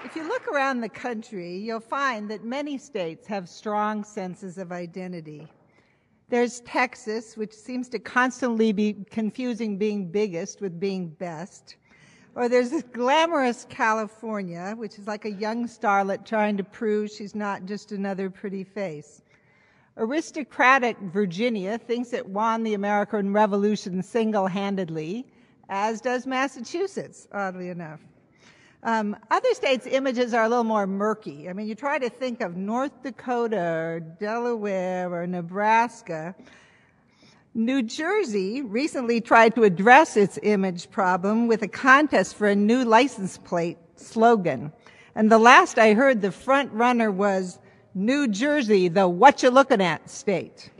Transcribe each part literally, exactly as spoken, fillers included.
If you look around the country, you'll find that many states have strong senses of identity. There's Texas, which seems to constantly be confusing being biggest with being best. Or there's this glamorous California, which is like a young starlet trying to prove she's not just another pretty face. Aristocratic Virginia thinks it won the American Revolution single-handedly, as does Massachusetts, oddly enough. Um, other states' images are a little more murky. I mean, you try to think of North Dakota or Delaware or Nebraska. New Jersey recently tried to address its image problem with a contest for a new license plate slogan. And the last I heard, the front runner was New Jersey, the what you looking at state.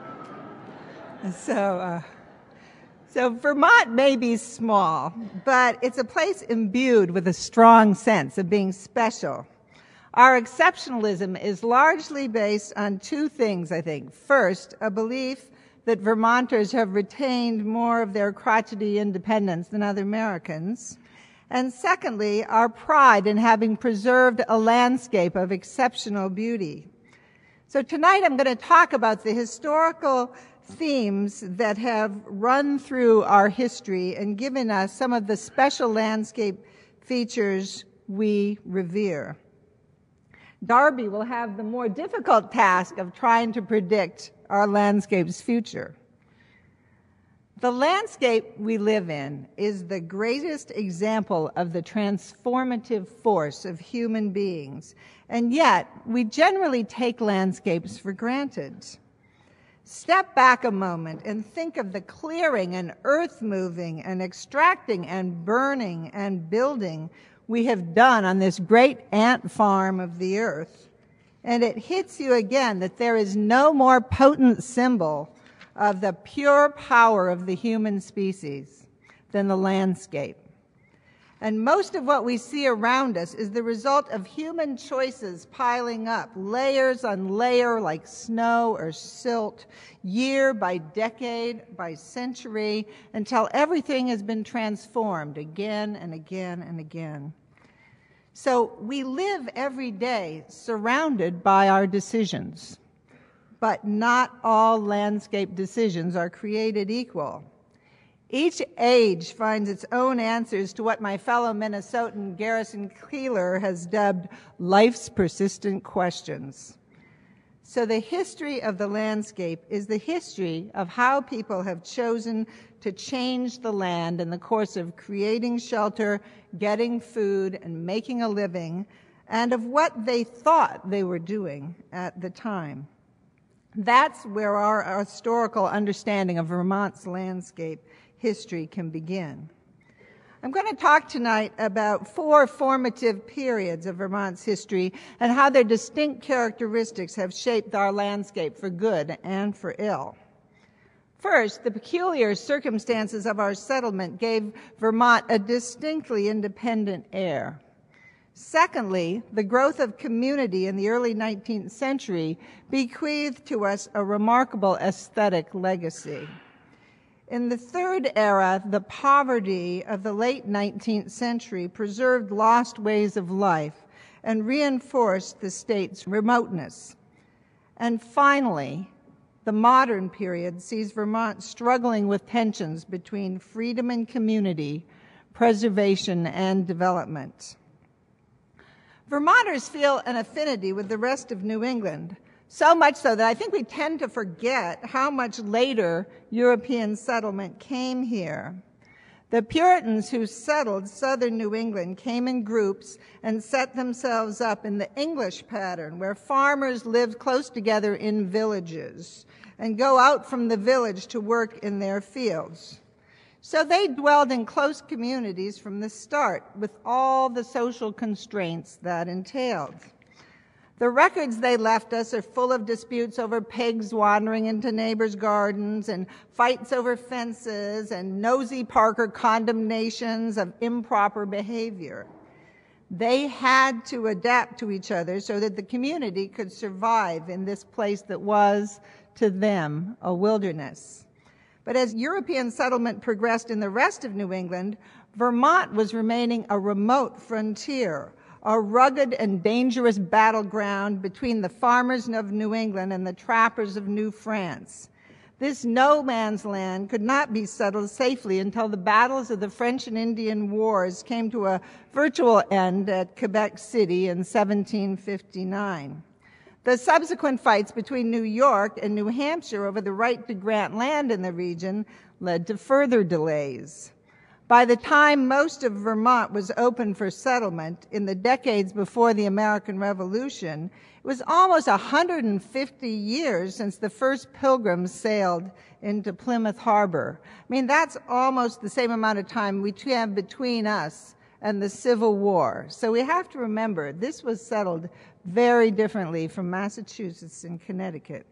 So, uh, so Vermont may be small, but it's a place imbued with a strong sense of being special. Our exceptionalism is largely based on two things, I think. First, a belief that Vermonters have retained more of their crotchety independence than other Americans. And secondly, our pride in having preserved a landscape of exceptional beauty. So tonight I'm going to talk about the historical themes that have run through our history and given us some of the special landscape features we revere. Darby will have the more difficult task of trying to predict our landscape's future. The landscape we live in is the greatest example of the transformative force of human beings, and yet we generally take landscapes for granted. Step back a moment and think of the clearing and earth moving and extracting and burning and building we have done on this great ant farm of the earth. And it hits you again that there is no more potent symbol of the pure power of the human species than the landscape. And most of what we see around us is the result of human choices piling up, layers on layer like snow or silt, year by decade by century, until everything has been transformed again and again and again. So we live every day surrounded by our decisions, but not all landscape decisions are created equal. Each age finds its own answers to what my fellow Minnesotan Garrison Keillor has dubbed life's persistent questions. So the history of the landscape is the history of how people have chosen to change the land in the course of creating shelter, getting food, and making a living, and of what they thought they were doing at the time. That's where our historical understanding of Vermont's landscape history can begin. I'm going to talk tonight about four formative periods of Vermont's history and how their distinct characteristics have shaped our landscape for good and for ill. First, the peculiar circumstances of our settlement gave Vermont a distinctly independent air. Secondly, the growth of community in the early nineteenth century bequeathed to us a remarkable aesthetic legacy. In the third era, the poverty of the late nineteenth century preserved lost ways of life and reinforced the state's remoteness. And finally, the modern period sees Vermont struggling with tensions between freedom and community, preservation and development. Vermonters feel an affinity with the rest of New England, so much so that I think we tend to forget how much later European settlement came here. The Puritans who settled southern New England came in groups and set themselves up in the English pattern, where farmers lived close together in villages and go out from the village to work in their fields. So they dwelled in close communities from the start, with all the social constraints that entailed. The records they left us are full of disputes over pigs wandering into neighbors' gardens and fights over fences and nosy Parker condemnations of improper behavior. They had to adapt to each other so that the community could survive in this place that was, to them, a wilderness. But as European settlement progressed in the rest of New England, Vermont was remaining a remote frontier, a rugged and dangerous battleground between the farmers of New England and the trappers of New France. This no man's land could not be settled safely until the battles of the French and Indian Wars came to a virtual end at Quebec City in seventeen fifty-nine. The subsequent fights between New York and New Hampshire over the right to grant land in the region led to further delays. By the time most of Vermont was open for settlement in the decades before the American Revolution, it was almost one hundred fifty years since the first pilgrims sailed into Plymouth Harbor. I mean, that's almost the same amount of time we have between us and the Civil War. So we have to remember, this was settled very differently from Massachusetts and Connecticut.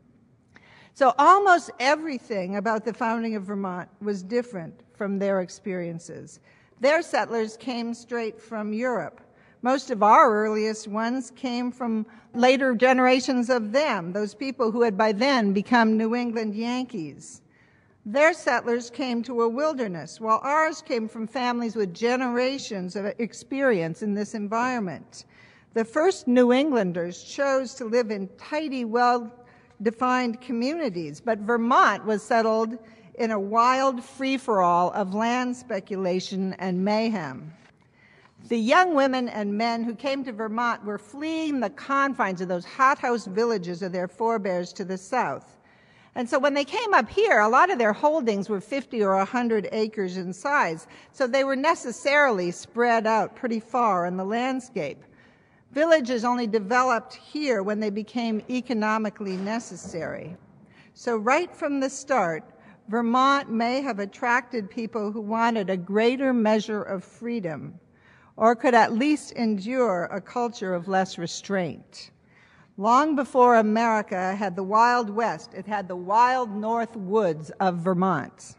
So almost everything about the founding of Vermont was different from their experiences. Their settlers came straight from Europe. Most of our earliest ones came from later generations of them, those people who had by then become New England Yankees. Their settlers came to a wilderness, while ours came from families with generations of experience in this environment. The first New Englanders chose to live in tidy, well-defined communities, but Vermont was settled in a wild free-for-all of land speculation and mayhem. The young women and men who came to Vermont were fleeing the confines of those hothouse villages of their forebears to the south. And so when they came up here, a lot of their holdings were fifty or one hundred acres in size, so they were necessarily spread out pretty far in the landscape. Villages only developed here when they became economically necessary. So right from the start, Vermont may have attracted people who wanted a greater measure of freedom, or could at least endure a culture of less restraint. Long before America had the Wild West, it had the wild north woods of Vermont.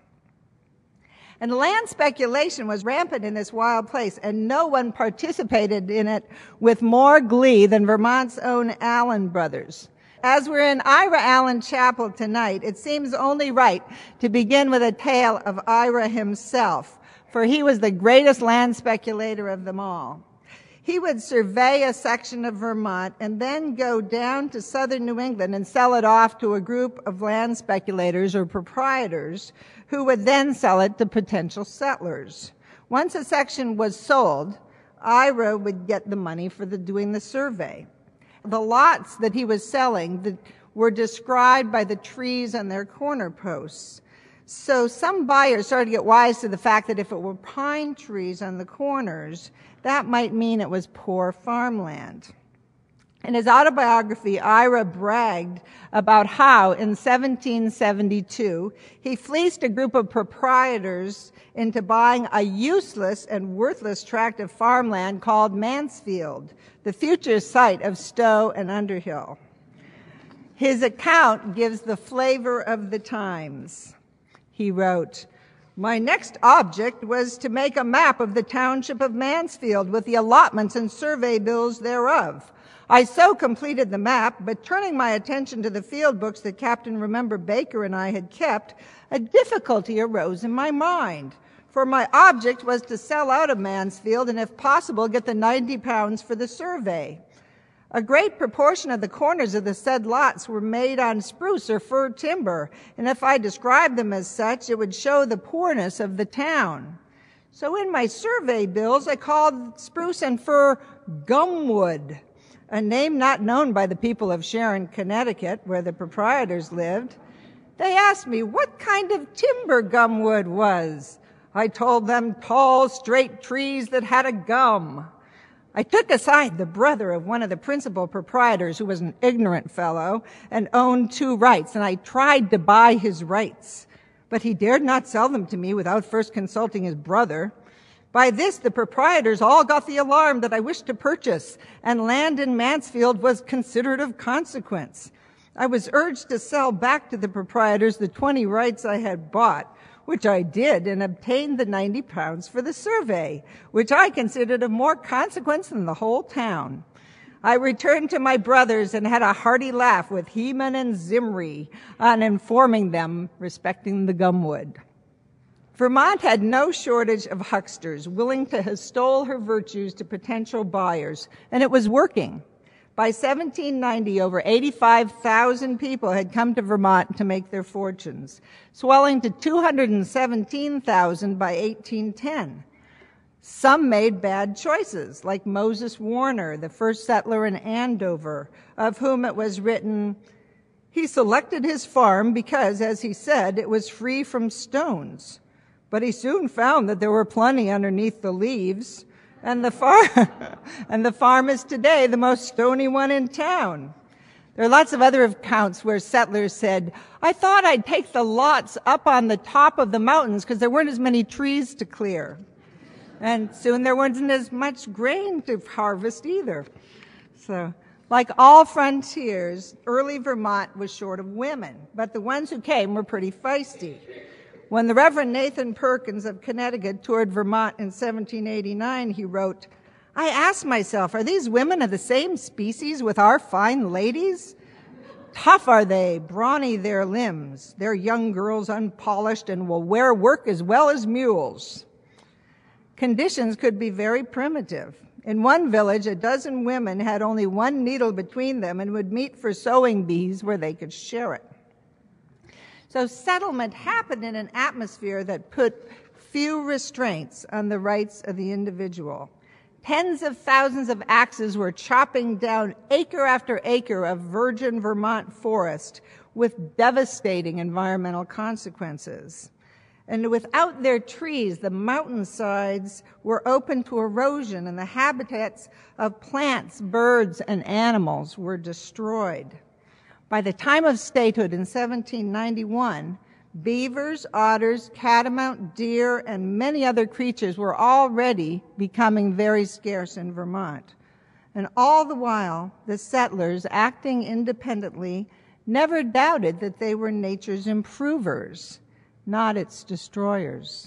And land speculation was rampant in this wild place, and no one participated in it with more glee than Vermont's own Allen brothers. As we're in Ira Allen Chapel tonight, it seems only right to begin with a tale of Ira himself, for he was the greatest land speculator of them all. He would survey a section of Vermont and then go down to southern New England and sell it off to a group of land speculators or proprietors who would then sell it to potential settlers. Once a section was sold, Ira would get the money for the, doing the survey. The lots that he was selling that were described by the trees on their corner posts. So some buyers started to get wise to the fact that if it were pine trees on the corners, that might mean it was poor farmland. In his autobiography, Ira bragged about how, in seventeen seventy-two, he fleeced a group of proprietors into buying a useless and worthless tract of farmland called Mansfield, the future site of Stowe and Underhill. His account gives the flavor of the times. He wrote, "My next object was to make a map of the township of Mansfield with the allotments and survey bills thereof. I so completed the map, but turning my attention to the field books that Captain Remember Baker and I had kept, a difficulty arose in my mind. For my object was to sell out of Mansfield and, if possible, get the ninety pounds for the survey. A great proportion of the corners of the said lots were made on spruce or fir timber, and if I described them as such, it would show the poorness of the town. So in my survey bills, I called spruce and fir gumwood, a name not known by the people of Sharon, Connecticut, where the proprietors lived. They asked me what kind of timber gumwood was. I told them tall, straight trees that had a gum. I took aside the brother of one of the principal proprietors, who was an ignorant fellow and owned two rights, and I tried to buy his rights. But he dared not sell them to me without first consulting his brother. By this, the proprietors all got the alarm that I wished to purchase, and land in Mansfield was considered of consequence. I was urged to sell back to the proprietors the twenty rights I had bought, which I did, and obtained the ninety pounds for the survey, which I considered of more consequence than the whole town. I returned to my brothers and had a hearty laugh with Heman and Zimri on informing them respecting the gumwood." Vermont had no shortage of hucksters willing to extol her virtues to potential buyers, and it was working. By seventeen ninety, over eighty-five thousand people had come to Vermont to make their fortunes, swelling to two hundred seventeen thousand by eighteen ten. Some made bad choices, like Moses Warner, the first settler in Andover, of whom it was written, "He selected his farm because, as he said, it was free from stones. But he soon found that there were plenty underneath the leaves, and the farm, and the farm is today the most stony one in town." There are lots of other accounts where settlers said, "I thought I'd take the lots up on the top of the mountains because there weren't as many trees to clear." And soon there wasn't as much grain to harvest either. So, like all frontiers, early Vermont was short of women, but the ones who came were pretty feisty. When the Reverend Nathan Perkins of Connecticut toured Vermont in seventeen eighty-nine, he wrote, "I asked myself, are these women of the same species with our fine ladies? Tough are they, brawny their limbs. They're young girls unpolished and will wear work as well as mules." Conditions could be very primitive. In one village, a dozen women had only one needle between them and would meet for sewing bees where they could share it. So settlement happened in an atmosphere that put few restraints on the rights of the individual. Tens of thousands of axes were chopping down acre after acre of virgin Vermont forest with devastating environmental consequences. And without their trees, the mountainsides were open to erosion, and the habitats of plants, birds, and animals were destroyed. By the time of statehood in seventeen ninety-one, beavers, otters, catamount, deer, and many other creatures were already becoming very scarce in Vermont. And all the while, the settlers, acting independently, never doubted that they were nature's improvers, not its destroyers.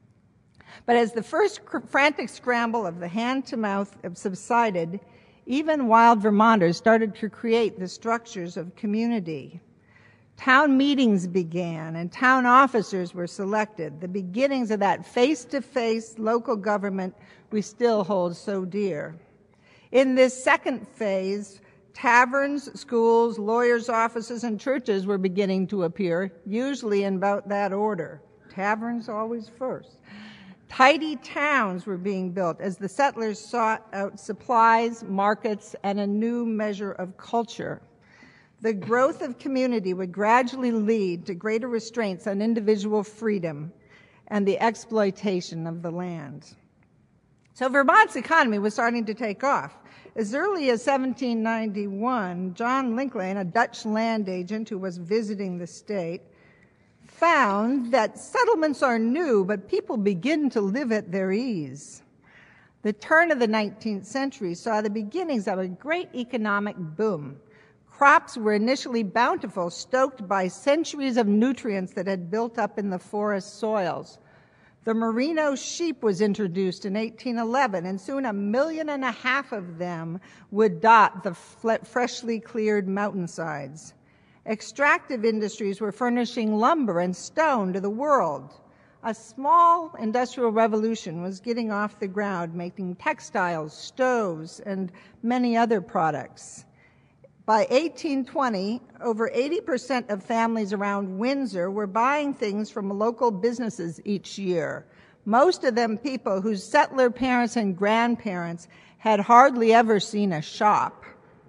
But as the first frantic scramble of the hand-to-mouth subsided, even wild Vermonters started to create the structures of community. Town meetings began, and town officers were selected, the beginnings of that face-to-face local government we still hold so dear. In this second phase, taverns, schools, lawyers' offices, and churches were beginning to appear, usually in about that order. Taverns always first. Tidy towns were being built as the settlers sought out supplies, markets, and a new measure of culture. The growth of community would gradually lead to greater restraints on individual freedom and the exploitation of the land. So Vermont's economy was starting to take off. As early as seventeen ninety-one, John Lincoln, a Dutch land agent who was visiting the state, found that settlements are new, but people begin to live at their ease. The turn of the nineteenth century saw the beginnings of a great economic boom. Crops were initially bountiful, stoked by centuries of nutrients that had built up in the forest soils. The merino sheep was introduced in eighteen eleven, and soon a million and a half of them would dot the freshly cleared mountainsides. Extractive industries were furnishing lumber and stone to the world. A small industrial revolution was getting off the ground, making textiles, stoves, and many other products. By eighteen twenty, over eighty percent of families around Windsor were buying things from local businesses each year, most of them people whose settler parents and grandparents had hardly ever seen a shop.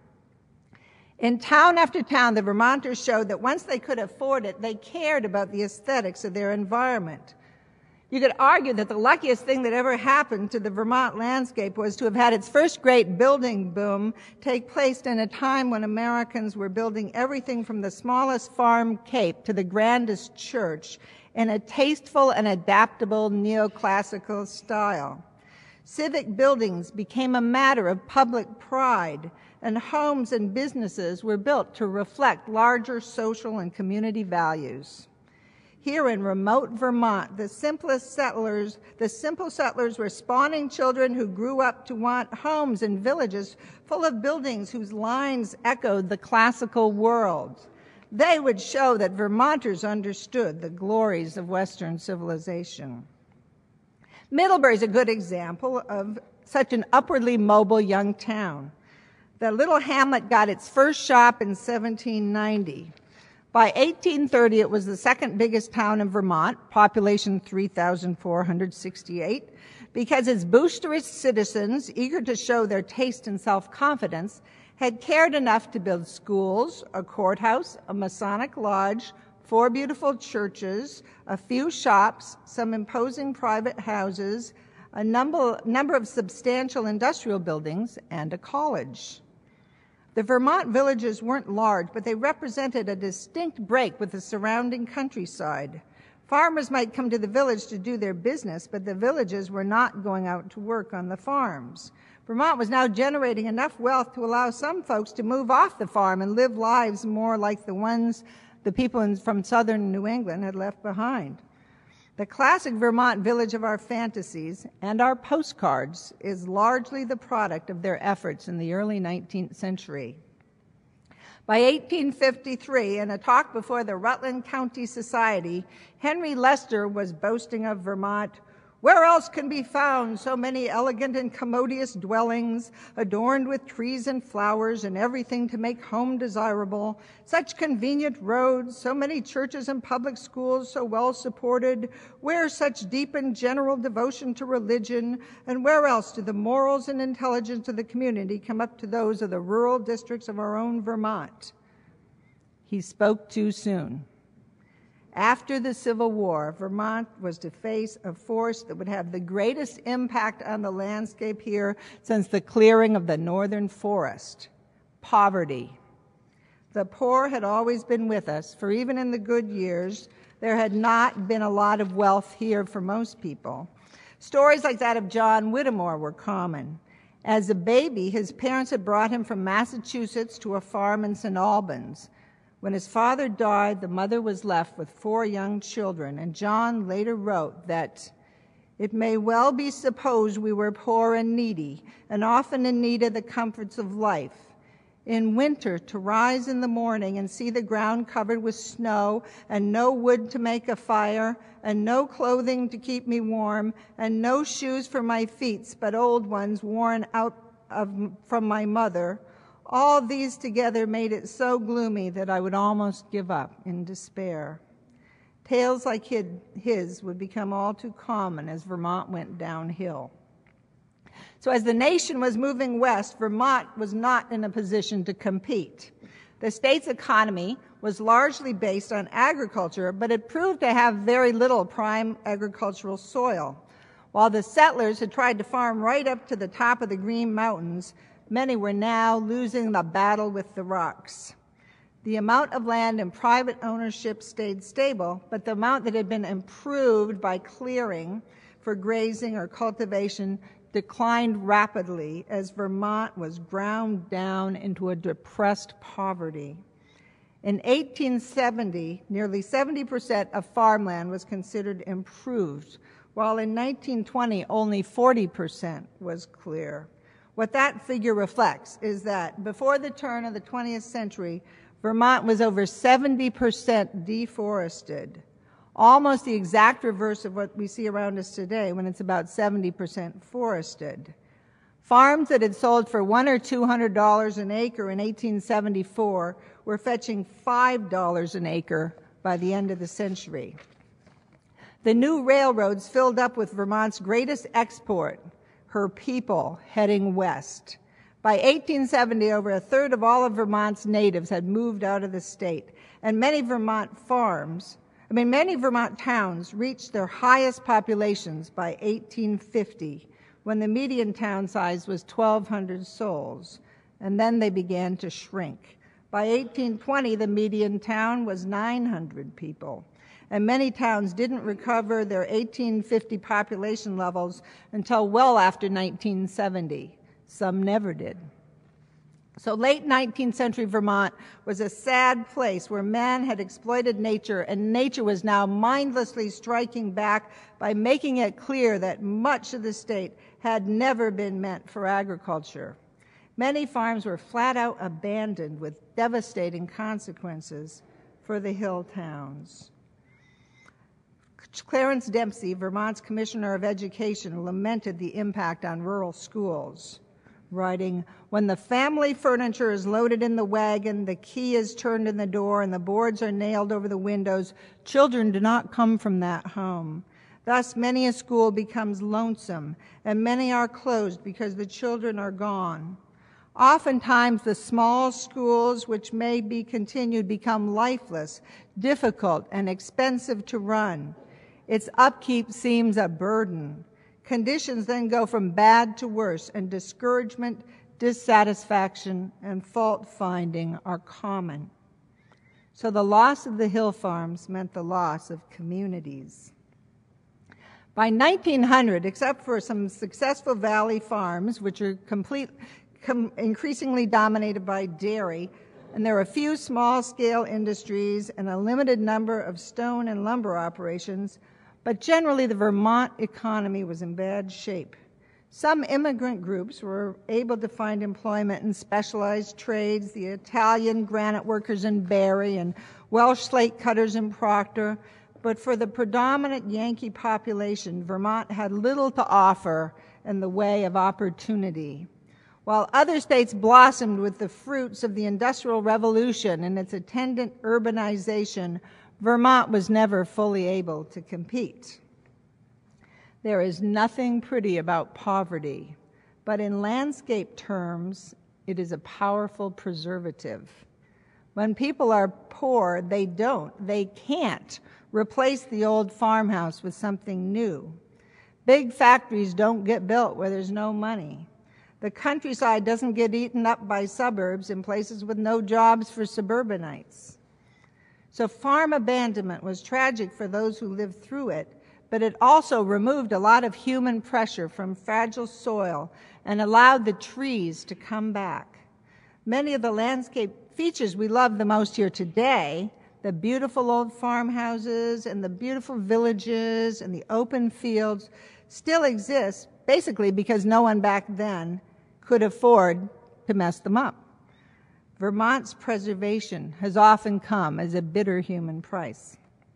In town after town, the Vermonters showed that once they could afford it, they cared about the aesthetics of their environment. You could argue that the luckiest thing that ever happened to the Vermont landscape was to have had its first great building boom take place in a time when Americans were building everything from the smallest farm cape to the grandest church in a tasteful and adaptable neoclassical style. Civic buildings became a matter of public pride, and homes and businesses were built to reflect larger social and community values. Here in remote Vermont, the simplest settlers, the simple settlers were spawning children who grew up to want homes and villages full of buildings whose lines echoed the classical world. They would show that Vermonters understood the glories of Western civilization. Middlebury is a good example of such an upwardly mobile young town. The little hamlet got its first shop in seventeen ninety. By eighteen thirty, it was the second biggest town in Vermont, population three thousand four hundred sixty-eight, because its boisterous citizens, eager to show their taste and self-confidence, had cared enough to build schools, a courthouse, a Masonic lodge, four beautiful churches, a few shops, some imposing private houses, a number, number of substantial industrial buildings, and a college. The Vermont villages weren't large, but they represented a distinct break with the surrounding countryside. Farmers might come to the village to do their business, but the villages were not going out to work on the farms. Vermont was now generating enough wealth to allow some folks to move off the farm and live lives more like the ones the people in, from southern New England had left behind. The classic Vermont village of our fantasies and our postcards is largely the product of their efforts in the early nineteenth century. By eighteen fifty-three, in a talk before the Rutland County Society, Henry Lester was boasting of Vermont. Where else can be found so many elegant and commodious dwellings, adorned with trees and flowers and everything to make home desirable, such convenient roads, so many churches and public schools so well supported, where such deep and general devotion to religion, and where else do the morals and intelligence of the community come up to those of the rural districts of our own Vermont? He spoke too soon. After the Civil War, Vermont was to face a force that would have the greatest impact on the landscape here since the clearing of the northern forest: poverty. The poor had always been with us, for even in the good years, there had not been a lot of wealth here for most people. Stories like that of John Whittemore were common. As a baby, his parents had brought him from Massachusetts to a farm in Saint Albans. When his father died, the mother was left with four young children, and John later wrote that it may well be supposed we were poor and needy, and often in need of the comforts of life. In winter, to rise in the morning and see the ground covered with snow, and no wood to make a fire, and no clothing to keep me warm, and no shoes for my feet, but old ones worn out of, from my mother, all these together made it so gloomy that I would almost give up in despair. Tales like his would become all too common as Vermont went downhill. So as the nation was moving west, Vermont was not in a position to compete. The state's economy was largely based on agriculture, but it proved to have very little prime agricultural soil. While the settlers had tried to farm right up to the top of the Green Mountains, many were now losing the battle with the rocks. The amount of land in private ownership stayed stable, but the amount that had been improved by clearing for grazing or cultivation declined rapidly as Vermont was ground down into a depressed poverty. In eighteen seventy, nearly seventy percent of farmland was considered improved, while in nineteen twenty, only forty percent was clear. What that figure reflects is that before the turn of the twentieth century, Vermont was over seventy percent deforested, almost the exact reverse of what we see around us today when it's about seventy percent forested. Farms that had sold for one or two hundred dollars an acre in eighteen seventy-four were fetching five dollars an acre by the end of the century. The new railroads filled up with Vermont's greatest export, her people heading west. By eighteen seventy, over a third of all of Vermont's natives had moved out of the state, and many Vermont farms, I mean, many Vermont towns reached their highest populations by eighteen fifty, when the median town size was twelve hundred souls, and then they began to shrink. By eighteen twenty, the median town was nine hundred people, and many towns didn't recover their eighteen fifty population levels until well after nineteen seventy. Some never did. So late nineteenth century Vermont was a sad place where man had exploited nature, and nature was now mindlessly striking back by making it clear that much of the state had never been meant for agriculture. Many farms were flat out abandoned with devastating consequences. for the hill towns. Clarence Dempsey, Vermont's Commissioner of Education, lamented the impact on rural schools, writing, "When the family furniture is loaded in the wagon, the key is turned in the door, and the boards are nailed over the windows, children do not come from that home. Thus, many a school becomes lonesome, and many are closed because the children are gone. Oftentimes, the small schools which may be continued become lifeless, difficult, and expensive to run. Its upkeep seems a burden. Conditions then go from bad to worse, and discouragement, dissatisfaction, and fault-finding are common." So the loss of the hill farms meant the loss of communities. By nineteen hundred, except for some successful valley farms, which are complete, com, increasingly dominated by dairy, and there are a few small-scale industries and a limited number of stone and lumber operations, but generally the Vermont economy was in bad shape. Some immigrant groups were able to find employment in specialized trades, the Italian granite workers in Barre and Welsh slate cutters in Proctor, but for the predominant Yankee population, Vermont had little to offer in the way of opportunity. While other states blossomed with the fruits of the Industrial Revolution and its attendant urbanization, Vermont was never fully able to compete. There is nothing pretty about poverty, but in landscape terms, it is a powerful preservative. When people are poor, they don't, they can't replace the old farmhouse with something new. Big factories don't get built where there's no money. The countryside doesn't get eaten up by suburbs in places with no jobs for suburbanites. So farm abandonment was tragic for those who lived through it, but it also removed a lot of human pressure from fragile soil and allowed the trees to come back. Many of the landscape features we love the most here today, the beautiful old farmhouses and the beautiful villages and the open fields, still exist basically because no one back then could afford to mess them up. Vermont's preservation has often come as a bitter human price.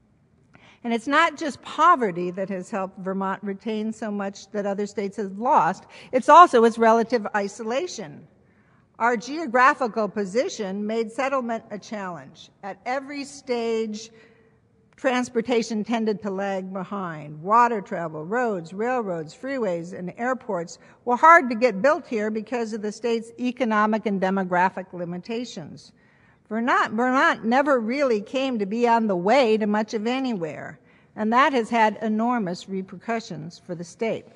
And it's not just poverty that has helped Vermont retain so much that other states have lost, it's also its relative isolation. Our geographical position made settlement a challenge. At every stage, transportation tended to lag behind. Water travel, roads, railroads, freeways, and airports were hard to get built here because of the state's economic and demographic limitations. Vermont, Vermont never really came to be on the way to much of anywhere, and that has had enormous repercussions for the state.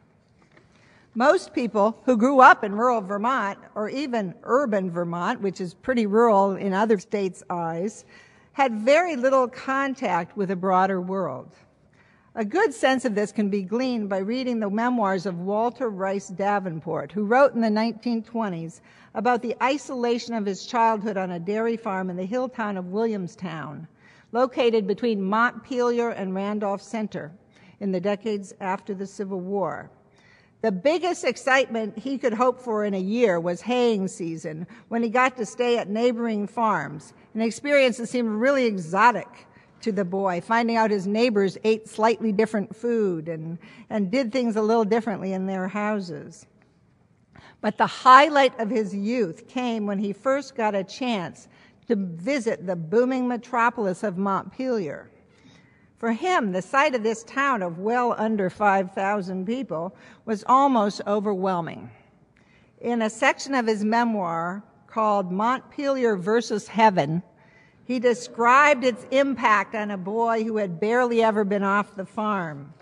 Most people who grew up in rural Vermont, or even urban Vermont, which is pretty rural in other states' eyes, had very little contact with the broader world. A good sense of this can be gleaned by reading the memoirs of Walter Rice Davenport, who wrote in the nineteen twenties about the isolation of his childhood on a dairy farm in the hill town of Williamstown, located between Montpelier and Randolph Center in the decades after the Civil War. The biggest excitement he could hope for in a year was haying season, when he got to stay at neighboring farms, an experience that seemed really exotic to the boy, finding out his neighbors ate slightly different food and, and did things a little differently in their houses. But the highlight of his youth came when he first got a chance to visit the booming metropolis of Montpelier. For him, the sight of this town of well under five thousand people was almost overwhelming. In a section of his memoir called Montpelier versus Heaven, he described its impact on a boy who had barely ever been off the farm.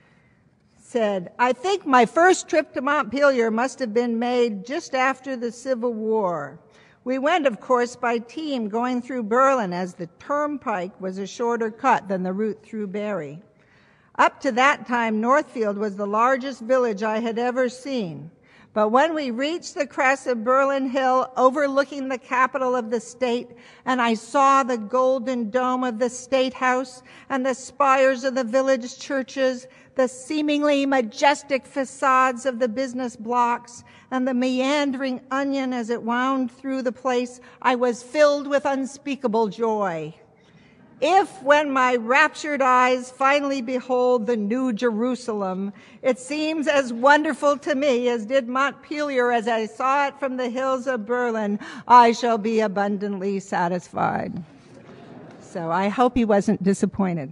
Said, "I think my first trip to Montpelier must have been made just after the Civil War. We went, of course, by team going through Berlin, as the turnpike was a shorter cut than the route through Barre. Up to that time, Northfield was the largest village I had ever seen. But when we reached the crest of Berlin Hill, overlooking the capital of the state, and I saw the golden dome of the State House and the spires of the village churches, the seemingly majestic facades of the business blocks, and the meandering onion as it wound through the place, I was filled with unspeakable joy. If, when my raptured eyes finally behold the new Jerusalem, it seems as wonderful to me as did Montpelier as I saw it from the hills of Berlin, I shall be abundantly satisfied. So I hope he wasn't disappointed.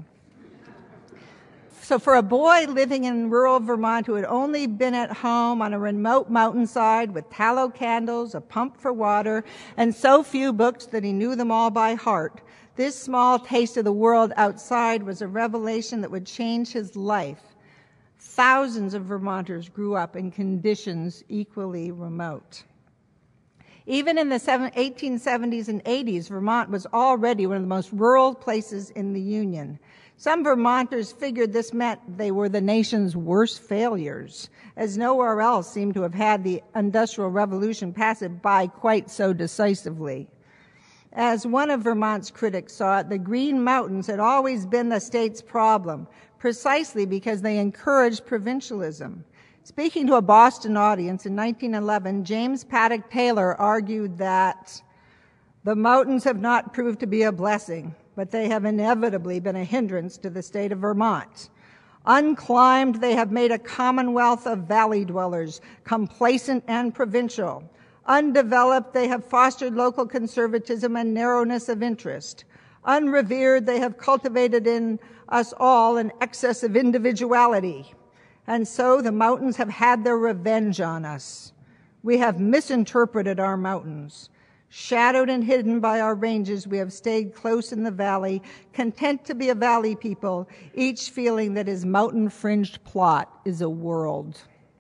So for a boy living in rural Vermont who had only been at home on a remote mountainside with tallow candles, a pump for water, and so few books that he knew them all by heart, this small taste of the world outside was a revelation that would change his life. Thousands of Vermonters grew up in conditions equally remote. Even in the eighteen seventies and eighties, Vermont was already one of the most rural places in the Union. Some Vermonters figured this meant they were the nation's worst failures, as nowhere else seemed to have had the Industrial Revolution pass it by quite so decisively. As one of Vermont's critics saw it, the Green Mountains had always been the state's problem, precisely because they encouraged provincialism. Speaking to a Boston audience in nineteen eleven, James Paddock Taylor argued that the mountains have not proved to be a blessing, but they have inevitably been a hindrance to the state of Vermont. Unclimbed, they have made a commonwealth of valley dwellers, complacent and provincial. Undeveloped, they have fostered local conservatism and narrowness of interest. Unrevered, they have cultivated in us all an excess of individuality. And so the mountains have had their revenge on us. We have misinterpreted our mountains. Shadowed and hidden by our ranges, we have stayed close in the valley, content to be a valley people, each feeling that his mountain-fringed plot is a world.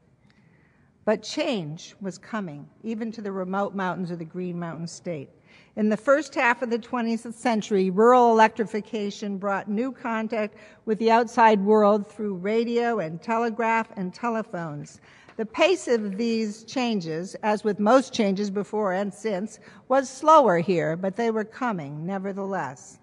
But change was coming, even to the remote mountains of the Green Mountain State. In the first half of the twentieth century, rural electrification brought new contact with the outside world through radio and telegraph and telephones. The pace of these changes, as with most changes before and since, was slower here, but they were coming nevertheless.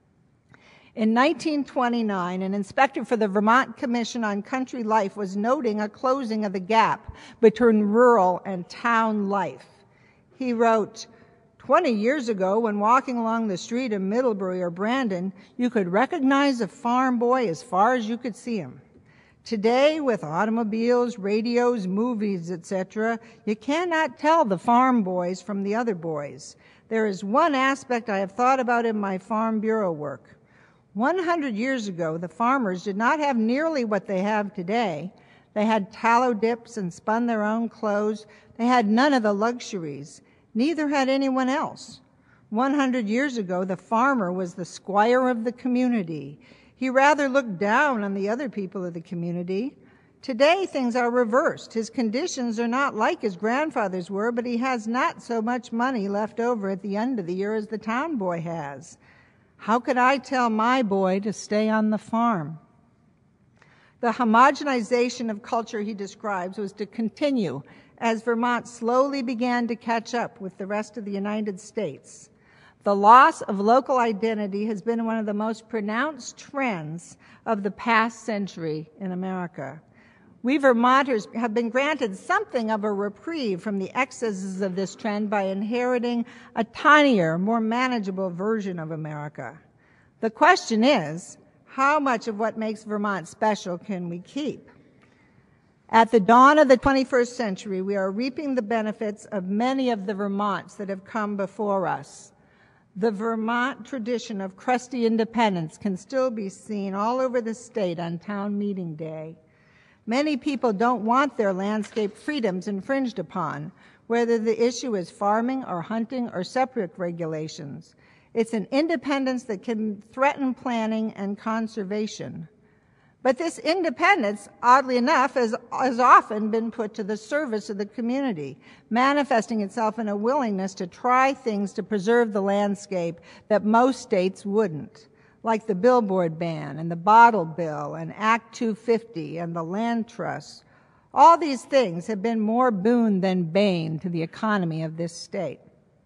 In nineteen twenty-nine, an inspector for the Vermont Commission on Country Life was noting a closing of the gap between rural and town life. He wrote, twenty years ago, when walking along the street in Middlebury or Brandon, you could recognize a farm boy as far as you could see him. Today, with automobiles, radios, movies, et cetera, you cannot tell the farm boys from the other boys. There is one aspect I have thought about in my Farm Bureau work. one hundred years ago, the farmers did not have nearly what they have today. They had tallow dips and spun their own clothes. They had none of the luxuries. Neither had anyone else. one hundred years ago, the farmer was the squire of the community. He rather looked down on the other people of the community. Today, things are reversed. His conditions are not like his grandfather's were, but he has not so much money left over at the end of the year as the town boy has. How could I tell my boy to stay on the farm? The homogenization of culture he describes was to continue as Vermont slowly began to catch up with the rest of the United States. The loss of local identity has been one of the most pronounced trends of the past century in America. We Vermonters have been granted something of a reprieve from the excesses of this trend by inheriting a tinier, more manageable version of America. The question is, how much of what makes Vermont special can we keep? At the dawn of the twenty-first century, we are reaping the benefits of many of the Vermonts that have come before us. The Vermont tradition of crusty independence can still be seen all over the state on town meeting day. Many people don't want their landscape freedoms infringed upon, whether the issue is farming or hunting or separate regulations. It's an independence that can threaten planning and conservation. But this independence, oddly enough, has, has often been put to the service of the community, manifesting itself in a willingness to try things to preserve the landscape that most states wouldn't, like the billboard ban and the bottle bill and Act two fifty and the land trust. All these things have been more boon than bane to the economy of this state.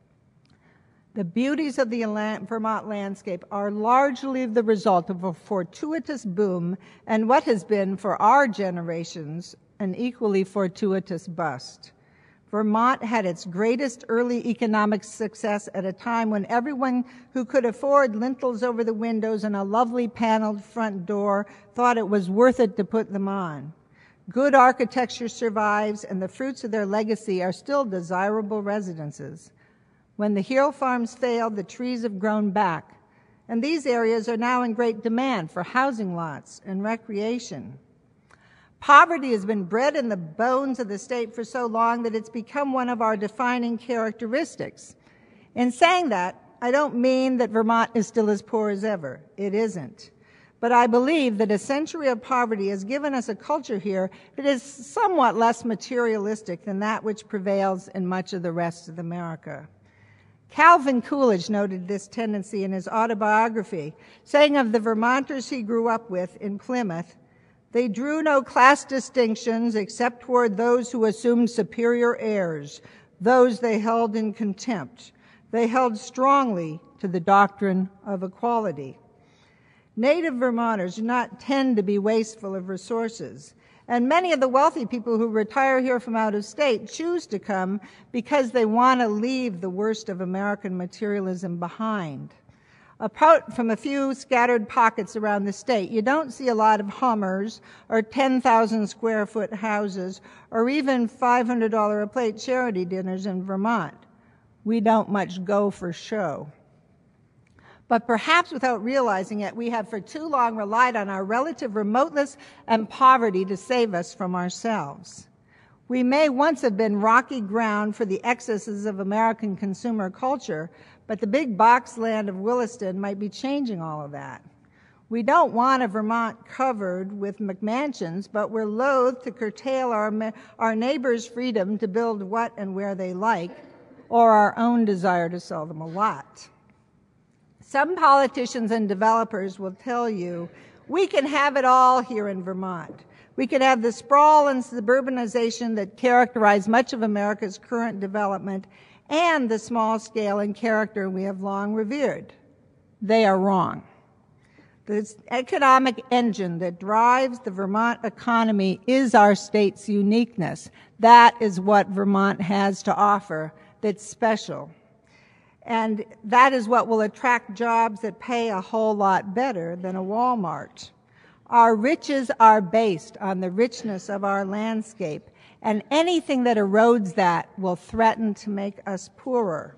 The beauties of the Vermont landscape are largely the result of a fortuitous boom and what has been, for our generations, an equally fortuitous bust. Vermont had its greatest early economic success at a time when everyone who could afford lintels over the windows and a lovely paneled front door thought it was worth it to put them on. Good architecture survives, and the fruits of their legacy are still desirable residences. When the Hill farms failed, the trees have grown back, and these areas are now in great demand for housing lots and recreation. Poverty has been bred in the bones of the state for so long that it's become one of our defining characteristics. In saying that, I don't mean that Vermont is still as poor as ever. It isn't. But I believe that a century of poverty has given us a culture here that is somewhat less materialistic than that which prevails in much of the rest of America. Calvin Coolidge noted this tendency in his autobiography, saying of the Vermonters he grew up with in Plymouth, "They drew no class distinctions except toward those who assumed superior airs. Those they held in contempt. They held strongly to the doctrine of equality." Native Vermonters do not tend to be wasteful of resources, and many of the wealthy people who retire here from out of state choose to come because they want to leave the worst of American materialism behind. Apart from a few scattered pockets around the state, you don't see a lot of Hummers or ten thousand square foot houses or even five hundred dollars a plate charity dinners in Vermont. We don't much go for show. But perhaps without realizing it, we have for too long relied on our relative remoteness and poverty to save us from ourselves. We may once have been rocky ground for the excesses of American consumer culture, but the big box land of Williston might be changing all of that. We don't want a Vermont covered with McMansions, but we're loath to curtail our, our neighbors' freedom to build what and where they like, or our own desire to sell them a lot. Some politicians and developers will tell you, we can have it all here in Vermont. We can have the sprawl and suburbanization that characterize much of America's current development and the small scale and character we have long revered. They are wrong. The economic engine that drives the Vermont economy is our state's uniqueness. That is what Vermont has to offer that's special. And that is what will attract jobs that pay a whole lot better than a Walmart. Our riches are based on the richness of our landscape, and anything that erodes that will threaten to make us poorer.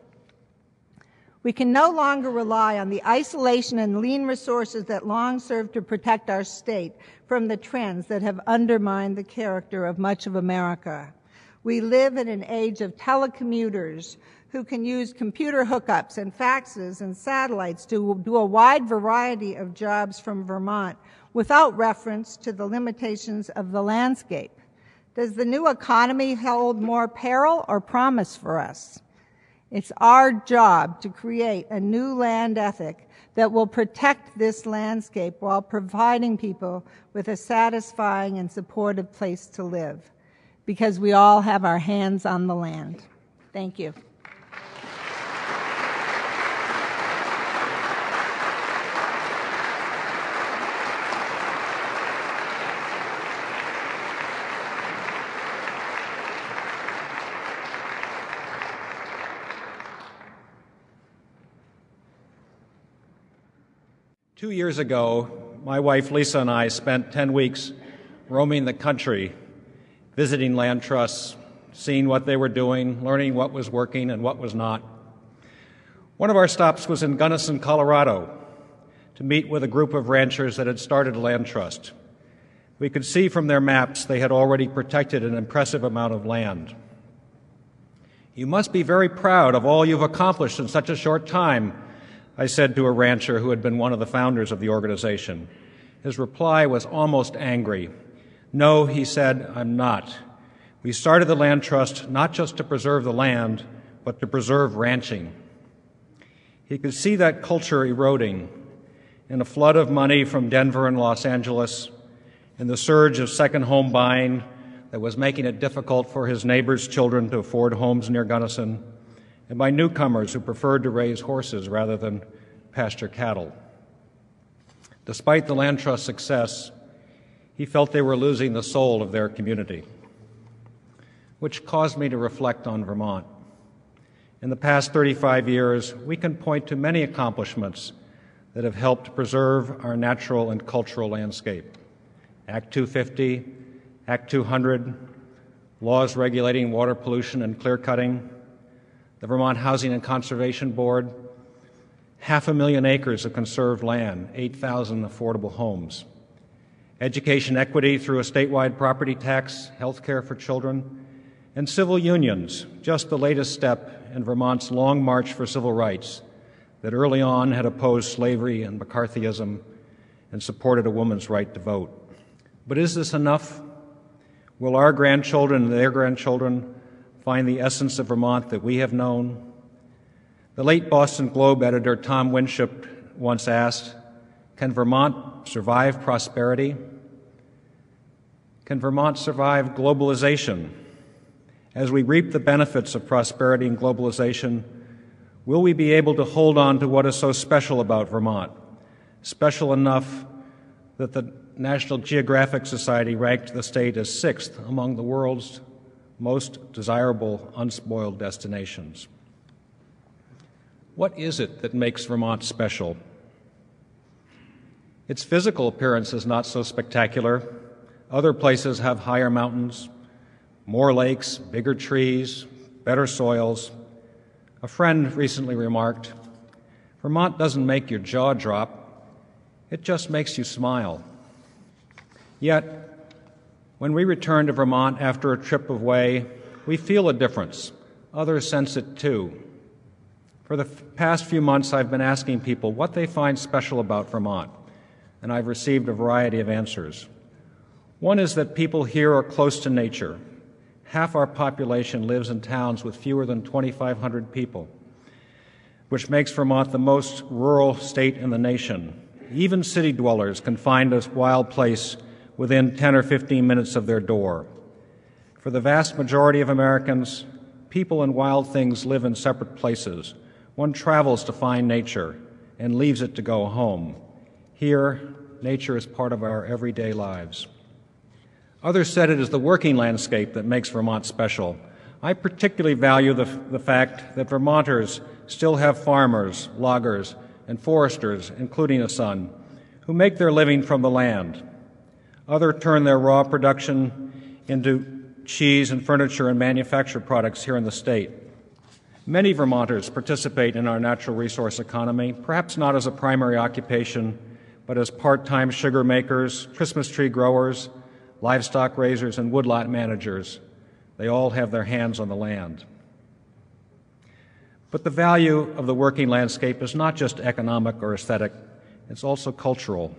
We can no longer rely on the isolation and lean resources that long served to protect our state from the trends that have undermined the character of much of America. We live in an age of telecommuters who can use computer hookups and faxes and satellites to do a wide variety of jobs from Vermont without reference to the limitations of the landscape. Does the new economy hold more peril or promise for us? It's our job to create a new land ethic that will protect this landscape while providing people with a satisfying and supportive place to live, because we all have our hands on the land. Thank you. Two years ago, my wife Lisa and I spent ten weeks roaming the country, visiting land trusts, seeing what they were doing, learning what was working and what was not. One of our stops was in Gunnison, Colorado, to meet with a group of ranchers that had started a land trust. We could see from their maps they had already protected an impressive amount of land. "You must be very proud of all you've accomplished in such a short time," I said to a rancher who had been one of the founders of the organization. His reply was almost angry. "No," he said, "I'm not. We started the land trust not just to preserve the land, but to preserve ranching." He could see that culture eroding in a flood of money from Denver and Los Angeles, in the surge of second home buying that was making it difficult for his neighbors' children to afford homes near Gunnison, and by newcomers who preferred to raise horses rather than pasture cattle. Despite the land trust's success, he felt they were losing the soul of their community. which caused me to reflect on Vermont. In the past thirty-five years, we can point to many accomplishments that have helped preserve our natural and cultural landscape. Act two fifty, Act two hundred, laws regulating water pollution and clear cutting, the Vermont Housing and Conservation Board, half a million acres of conserved land, eight thousand affordable homes, education equity through a statewide property tax, health care for children, and civil unions, just the latest step in Vermont's long march for civil rights that early on had opposed slavery and McCarthyism and supported a woman's right to vote. But is this enough? Will our grandchildren and their grandchildren find the essence of Vermont that we have known? The late Boston Globe editor Tom Winship once asked, "Can Vermont survive prosperity? Can Vermont survive globalization? As we reap the benefits of prosperity and globalization, will we be able to hold on to what is so special about Vermont, special enough that the National Geographic Society ranked the state as sixth among the world's most desirable unspoiled destinations?" What is it that makes Vermont special? Its physical appearance is not so spectacular. Other places have higher mountains, more lakes, bigger trees, better soils. A friend recently remarked, "Vermont doesn't make your jaw drop, it just makes you smile." Yet, when we return to Vermont after a trip away, we feel a difference. Others sense it too. For the past few months, I've been asking people what they find special about Vermont, and I've received a variety of answers. One is that people here are close to nature. Half our population lives in towns with fewer than twenty-five hundred people, which makes Vermont the most rural state in the nation. Even city dwellers can find a wild place within ten or fifteen minutes of their door. For the vast majority of Americans, people and wild things live in separate places. One travels to find nature and leaves it to go home. Here, nature is part of our everyday lives. Others said it is the working landscape that makes Vermont special. I particularly value the, the fact that Vermonters still have farmers, loggers, and foresters, including a son, who make their living from the land. Others turn their raw production into cheese and furniture and manufactured products here in the state. Many Vermonters participate in our natural resource economy, perhaps not as a primary occupation, but as part-time sugar makers, Christmas tree growers, livestock raisers, and woodlot managers. They all have their hands on the land. But the value of the working landscape is not just economic or aesthetic, it's also cultural.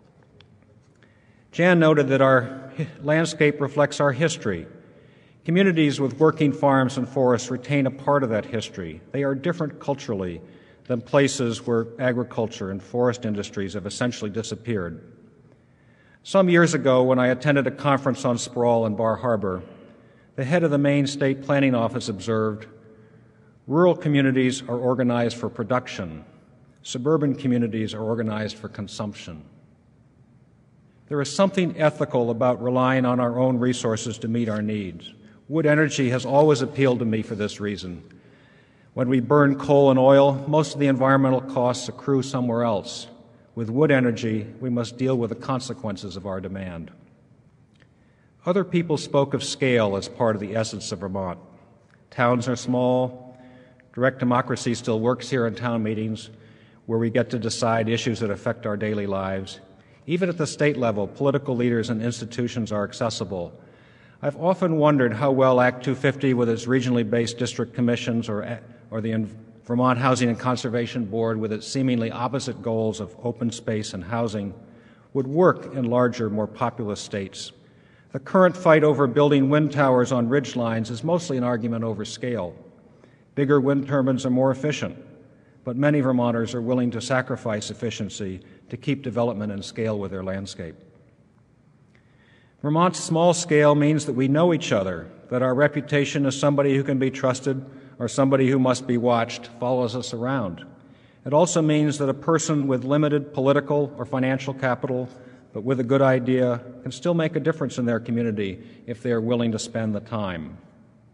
Jan noted that our landscape reflects our history. Communities with working farms and forests retain a part of that history. They are different culturally than places where agriculture and forest industries have essentially disappeared. Some years ago, when I attended a conference on sprawl in Bar Harbor, the head of the Maine State Planning Office observed, "Rural communities are organized for production. Suburban communities are organized for consumption." There is something ethical about relying on our own resources to meet our needs. Wood energy has always appealed to me for this reason. When we burn coal and oil, most of the environmental costs accrue somewhere else. With wood energy, we must deal with the consequences of our demand. Other people spoke of scale as part of the essence of Vermont. Towns are small. Direct democracy still works here in town meetings, where we get to decide issues that affect our daily lives. Even at the state level, political leaders and institutions are accessible. I've often wondered how well Act two fifty, with its regionally based district commissions, or, or the Vermont Housing and Conservation Board, with its seemingly opposite goals of open space and housing, would work in larger, more populous states. The current fight over building wind towers on ridge lines is mostly an argument over scale. Bigger wind turbines are more efficient, but many Vermonters are willing to sacrifice efficiency to keep development and scale with their landscape. Vermont's small scale means that we know each other, that our reputation as somebody who can be trusted or somebody who must be watched follows us around. It also means that a person with limited political or financial capital, but with a good idea, can still make a difference in their community if they are willing to spend the time.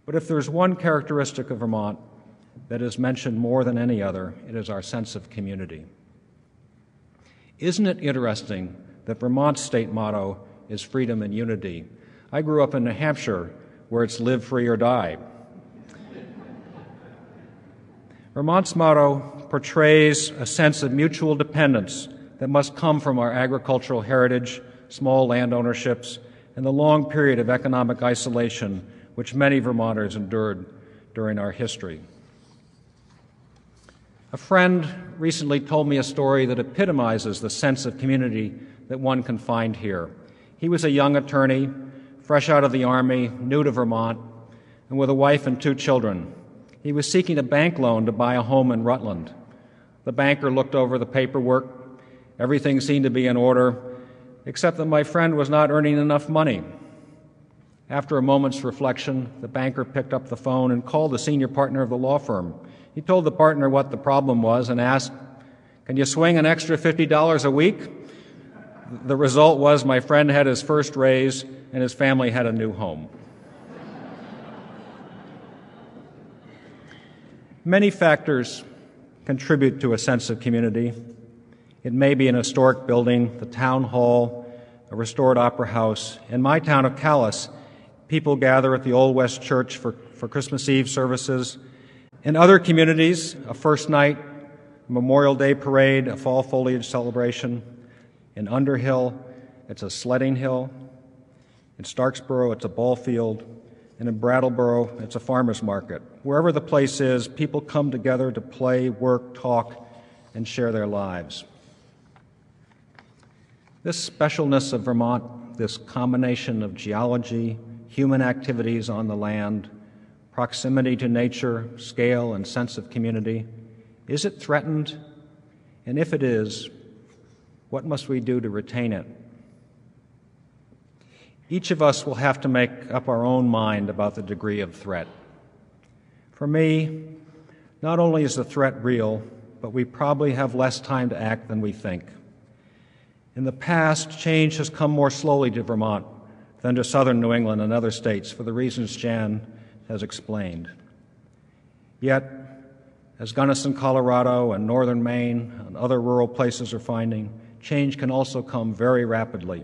But if there's one characteristic of Vermont that is mentioned more than any other, it is our sense of community. Isn't it interesting that Vermont's state motto is freedom and unity? I grew up in New Hampshire, where it's live free or die. Vermont's motto portrays a sense of mutual dependence that must come from our agricultural heritage, small land ownerships, and the long period of economic isolation which many Vermonters endured during our history. A friend recently told me a story that epitomizes the sense of community that one can find here. He was a young attorney, fresh out of the Army, new to Vermont, and with a wife and two children. He was seeking a bank loan to buy a home in Rutland. The banker looked over the paperwork. Everything seemed to be in order, except that my friend was not earning enough money. After a moment's reflection, the banker picked up the phone and called the senior partner of the law firm. He told the partner what the problem was and asked, "Can you swing an extra fifty dollars a week?" The result was my friend had his first raise and his family had a new home. Many factors contribute to a sense of community. It may be an historic building, the town hall, a restored opera house. In my town of Calais, people gather at the Old West Church for, for Christmas Eve services. In other communities, a first night, a Memorial Day parade, a fall foliage celebration. In Underhill, it's a sledding hill. In Starksboro, it's a ball field. And in Brattleboro, it's a farmer's market. Wherever the place is, people come together to play, work, talk, and share their lives. This specialness of Vermont, this combination of geology, human activities on the land, proximity to nature, scale, and sense of community, is it threatened? And if it is, what must we do to retain it? Each of us will have to make up our own mind about the degree of threat. For me, not only is the threat real, but we probably have less time to act than we think. In the past, change has come more slowly to Vermont than to southern New England and other states for the reasons Jan has explained. Yet, as Gunnison, Colorado, and northern Maine and other rural places are finding, change can also come very rapidly.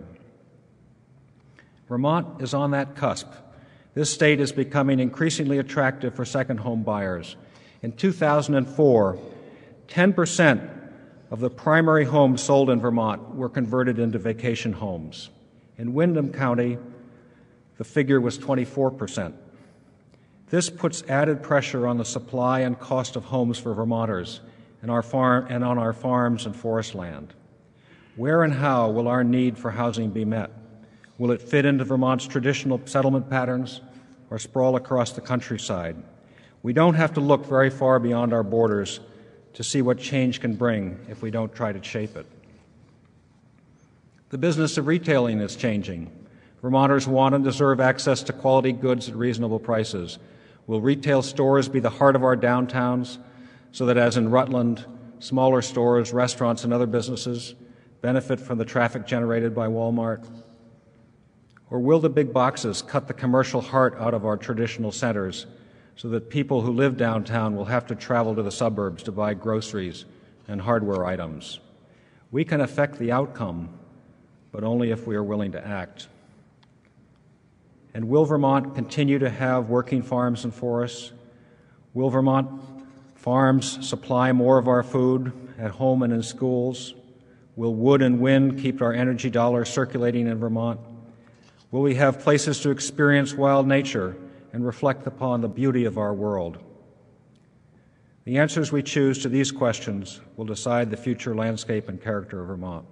Vermont is on that cusp. This state is becoming increasingly attractive for second home buyers. In two thousand four, ten percent of the primary homes sold in Vermont were converted into vacation homes. In Windham County, the figure was twenty-four percent. This puts added pressure on the supply and cost of homes for Vermonters and, our farm, and on our farms and forest land. Where and how will our need for housing be met? Will it fit into Vermont's traditional settlement patterns or sprawl across the countryside? We don't have to look very far beyond our borders to see what change can bring if we don't try to shape it. The business of retailing is changing. Vermonters want and deserve access to quality goods at reasonable prices. Will retail stores be the heart of our downtowns so that, as in Rutland, smaller stores, restaurants, and other businesses benefit from the traffic generated by Walmart? Or will the big boxes cut the commercial heart out of our traditional centers so that people who live downtown will have to travel to the suburbs to buy groceries and hardware items? We can affect the outcome, but only if we are willing to act. And will Vermont continue to have working farms and forests? Will Vermont farms supply more of our food at home and in schools? Will wood and wind keep our energy dollars circulating in Vermont? Will we have places to experience wild nature and reflect upon the beauty of our world? The answers we choose to these questions will decide the future landscape and character of Vermont.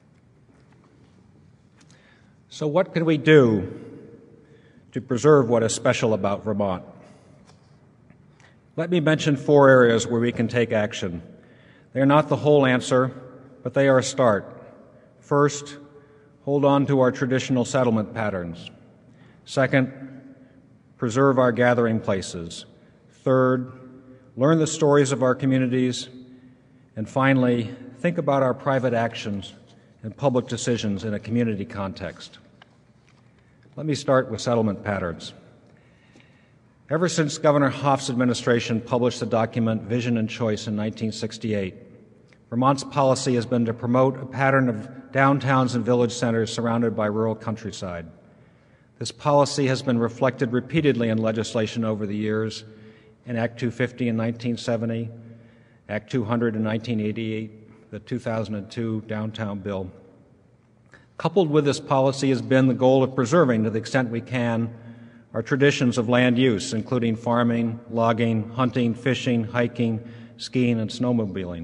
So what can we do to preserve what is special about Vermont? Let me mention four areas where we can take action. They are not the whole answer, but they are a start. First, hold on to our traditional settlement patterns. Second, preserve our gathering places. Third, learn the stories of our communities. And finally, think about our private actions and public decisions in a community context. Let me start with settlement patterns. Ever since Governor Hoff's administration published the document Vision and Choice in nineteen sixty-eight, Vermont's policy has been to promote a pattern of downtowns and village centers surrounded by rural countryside. This policy has been reflected repeatedly in legislation over the years, in Act two fifty in nineteen seventy, Act two hundred in nineteen eighty-eight, the two thousand two Downtown Bill. Coupled with this policy has been the goal of preserving, to the extent we can, our traditions of land use, including farming, logging, hunting, fishing, hiking, skiing, and snowmobiling.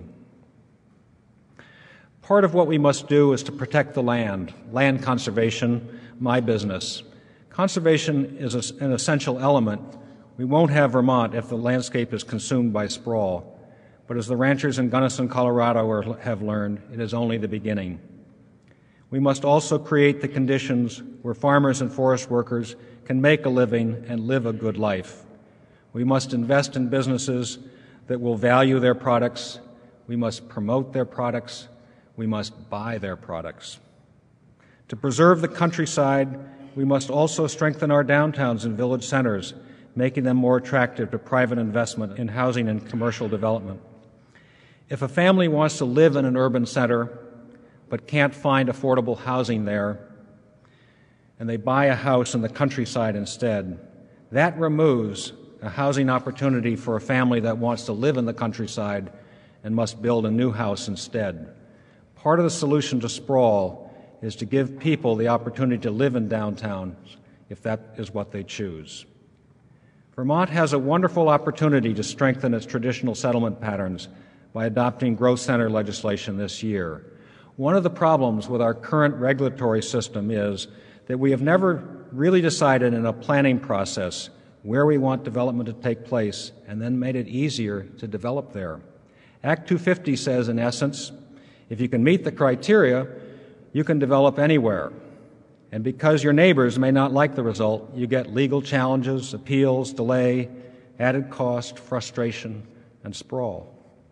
Part of what we must do is to protect the land, land conservation, my business. Conservation is an essential element. We won't have Vermont if the landscape is consumed by sprawl. But as the ranchers in Gunnison, Colorado are, have learned, it is only the beginning. We must also create the conditions where farmers and forest workers can make a living and live a good life. We must invest in businesses that will value their products. We must promote their products. We must buy their products. To preserve the countryside, we must also strengthen our downtowns and village centers, making them more attractive to private investment in housing and commercial development. If a family wants to live in an urban center but can't find affordable housing there, and they buy a house in the countryside instead, that removes a housing opportunity for a family that wants to live in the countryside and must build a new house instead. Part of the solution to sprawl is to give people the opportunity to live in downtowns if that is what they choose. Vermont has a wonderful opportunity to strengthen its traditional settlement patterns by adopting growth center legislation this year. One of the problems with our current regulatory system is that we have never really decided in a planning process where we want development to take place and then made it easier to develop there. Act two fifty says, in essence, if you can meet the criteria, you can develop anywhere. And because your neighbors may not like the result, you get legal challenges, appeals, delay, added cost, frustration, and sprawl.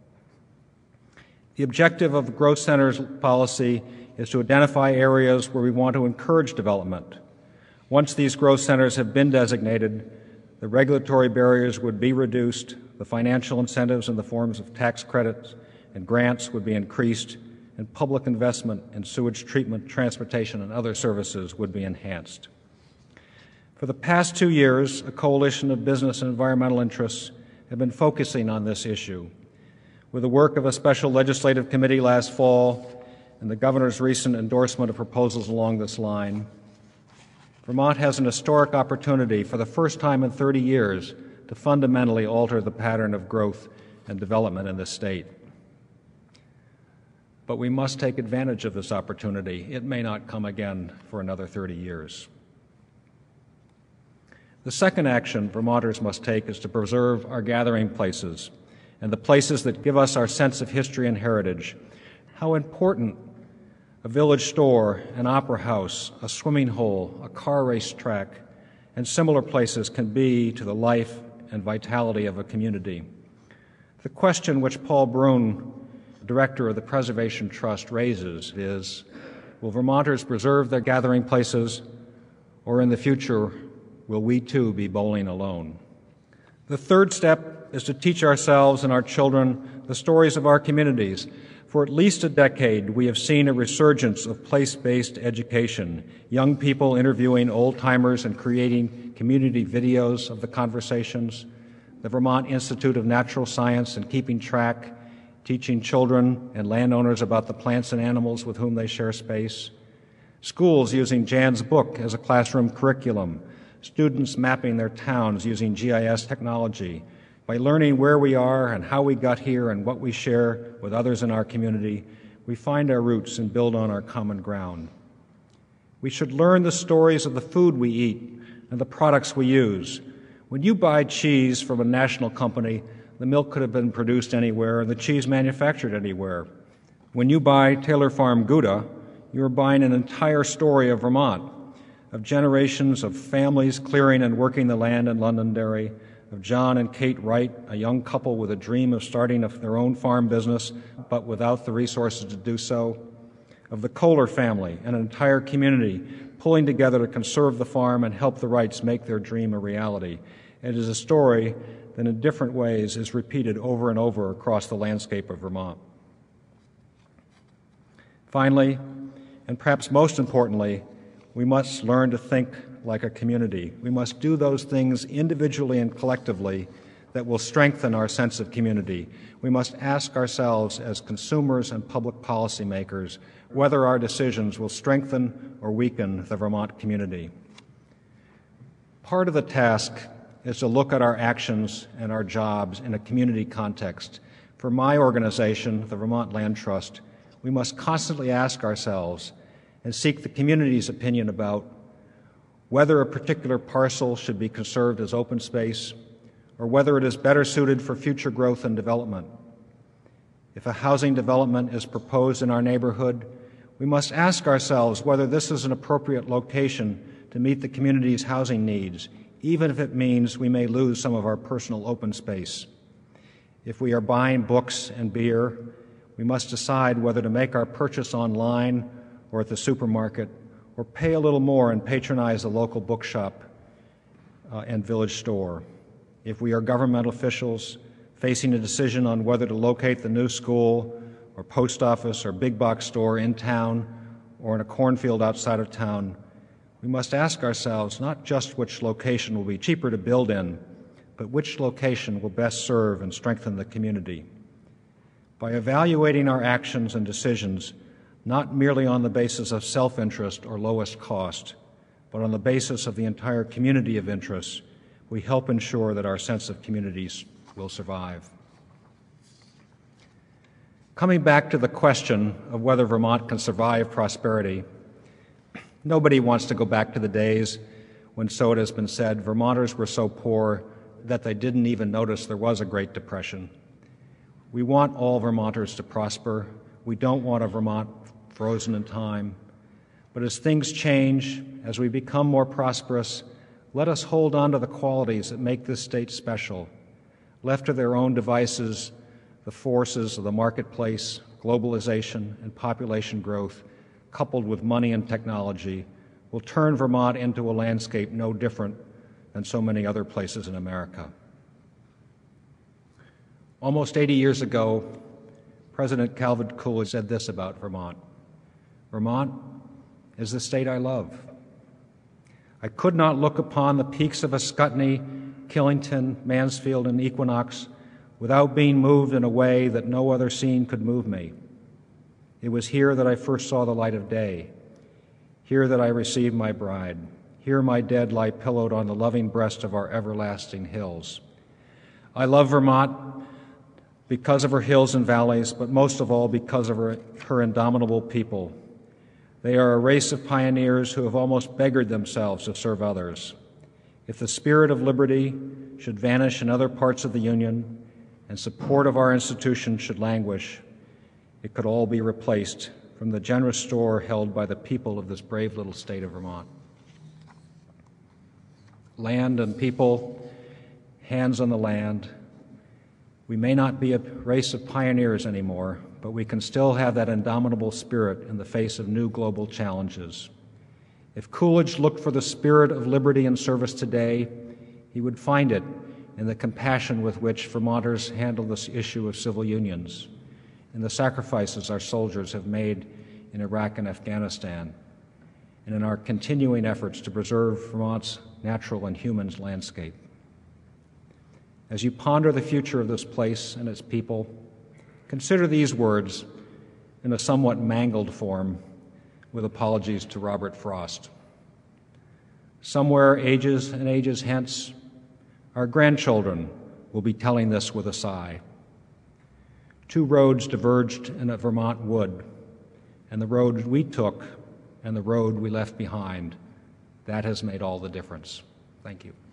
The objective of the growth centers policy is to identify areas where we want to encourage development. Once these growth centers have been designated, the regulatory barriers would be reduced, the financial incentives in the forms of tax credits and grants would be increased, and public investment in sewage treatment, transportation, and other services would be enhanced. For the past two years, a coalition of business and environmental interests have been focusing on this issue. With the work of a special legislative committee last fall and the governor's recent endorsement of proposals along this line, Vermont has an historic opportunity for the first time in thirty years to fundamentally alter the pattern of growth and development in this state. But we must take advantage of this opportunity. It may not come again for another thirty years. The second action Vermonters must take is to preserve our gathering places and the places that give us our sense of history and heritage. How important a village store, an opera house, a swimming hole, a car race track, and similar places can be to the life and vitality of a community. The question which Paul Brune, director of the Preservation Trust, raises is, will Vermonters preserve their gathering places, or in the future, will we too be bowling alone? The third step is to teach ourselves and our children the stories of our communities. For at least a decade, we have seen a resurgence of place-based education, young people interviewing old-timers and creating community videos of the conversations, the Vermont Institute of Natural Science and keeping track, teaching children and landowners about the plants and animals with whom they share space, schools using Jan's book as a classroom curriculum, students mapping their towns using G I S technology. By learning where we are and how we got here and what we share with others in our community, we find our roots and build on our common ground. We should learn the stories of the food we eat and the products we use. When you buy cheese from a national company, the milk could have been produced anywhere and the cheese manufactured anywhere. When you buy Taylor Farm Gouda, you are buying an entire story of Vermont, of generations of families clearing and working the land in Londonderry, of John and Kate Wright, a young couple with a dream of starting their own farm business, but without the resources to do so, of the Kohler family, an entire community pulling together to conserve the farm and help the Wrights make their dream a reality. It is a story that in different ways is repeated over and over across the landscape of Vermont. Finally, and perhaps most importantly, we must learn to think like a community. We must do those things individually and collectively that will strengthen our sense of community. We must ask ourselves as consumers and public policymakers whether our decisions will strengthen or weaken the Vermont community. Part of the task is to look at our actions and our jobs in a community context. For my organization, the Vermont Land Trust, we must constantly ask ourselves and seek the community's opinion about whether a particular parcel should be conserved as open space or whether it is better suited for future growth and development. If a housing development is proposed in our neighborhood, we must ask ourselves whether this is an appropriate location to meet the community's housing needs, even if it means we may lose some of our personal open space. If we are buying books and beer, we must decide whether to make our purchase online or at the supermarket, or pay a little more and patronize the local bookshop uh, and village store. If we are government officials facing a decision on whether to locate the new school or post office or big box store in town or in a cornfield outside of town, we must ask ourselves not just which location will be cheaper to build in, but which location will best serve and strengthen the community. By evaluating our actions and decisions, not merely on the basis of self-interest or lowest cost, but on the basis of the entire community of interests, we help ensure that our sense of communities will survive. Coming back to the question of whether Vermont can survive prosperity, nobody wants to go back to the days when, so it has been said, Vermonters were so poor that they didn't even notice there was a Great Depression. We want all Vermonters to prosper. We don't want a Vermont frozen in time. But as things change, as we become more prosperous, let us hold on to the qualities that make this state special. Left to their own devices, the forces of the marketplace, globalization, and population growth, coupled with money and technology, will turn Vermont into a landscape no different than so many other places in America. Almost eighty years ago, President Calvin Coolidge said this about Vermont: "Vermont is the state I love. I could not look upon the peaks of Ascutney, Killington, Mansfield, and Equinox without being moved in a way that no other scene could move me. It was here that I first saw the light of day, here that I received my bride, here my dead lie pillowed on the loving breast of our everlasting hills. I love Vermont because of her hills and valleys, but most of all because of her, her indomitable people. They are a race of pioneers who have almost beggared themselves to serve others. If the spirit of liberty should vanish in other parts of the Union and support of our institution should languish, it could all be replaced from the generous store held by the people of this brave little state of Vermont. Land and people, hands on the land. We may not be a race of pioneers anymore, but we can still have that indomitable spirit in the face of new global challenges. If Coolidge looked for the spirit of liberty and service today, he would find it in the compassion with which Vermonters handle this issue of civil unions, in the sacrifices our soldiers have made in Iraq and Afghanistan, and in our continuing efforts to preserve Vermont's natural and human landscape. As you ponder the future of this place and its people, consider these words in a somewhat mangled form, with apologies to Robert Frost. Somewhere ages and ages hence, our grandchildren will be telling this with a sigh. Two roads diverged in a Vermont wood, and the road we took and the road we left behind, that has made all the difference. Thank you.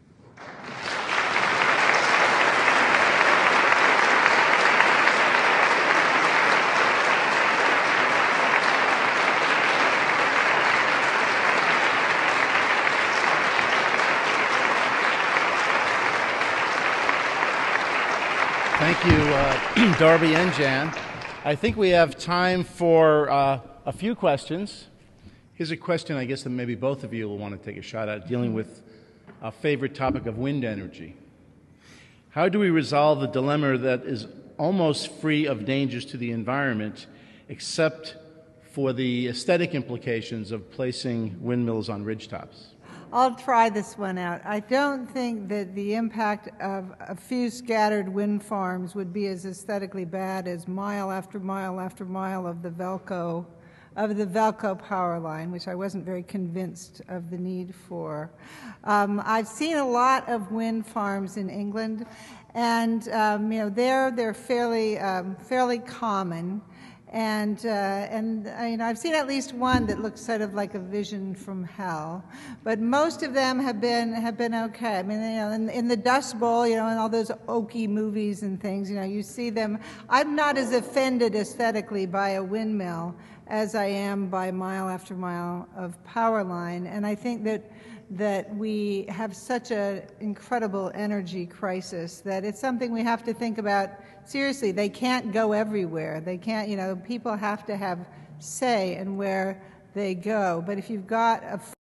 Thank you, uh, Darby and Jan. I think we have time for uh, a few questions. Here's a question I guess that maybe both of you will want to take a shot at, dealing with our favorite topic of wind energy. How do we resolve the dilemma that is almost free of dangers to the environment, except for the aesthetic implications of placing windmills on ridgetops? I'll try this one out. I don't think that the impact of a few scattered wind farms would be as aesthetically bad as mile after mile after mile of the Velco, of the Velco power line, which I wasn't very convinced of the need for. Um, I've seen a lot of wind farms in England, and um, you know, there they're fairly um, fairly common. And, uh, and you know, I've seen at least one that looks sort of like a vision from hell. But most of them have been, have been okay. I mean, you know, in, in the Dust Bowl, you know, in all those Okie movies and things, you know, you see them. I'm not as offended aesthetically by a windmill as I am by mile after mile of power line. And I think that that we have such an incredible energy crisis that it's something we have to think about seriously. They can't go everywhere. They can't, you know, people have to have say in where they go. But if you've got a